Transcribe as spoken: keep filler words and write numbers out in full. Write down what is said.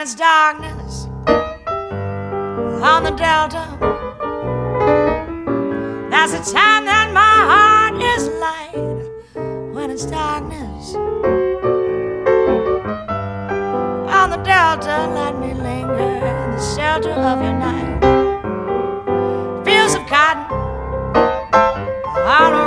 It's darkness on the Delta. That's the time that my heart is light. When it's darkness on the Delta, let me linger in the shelter of your night. Fields of cotton all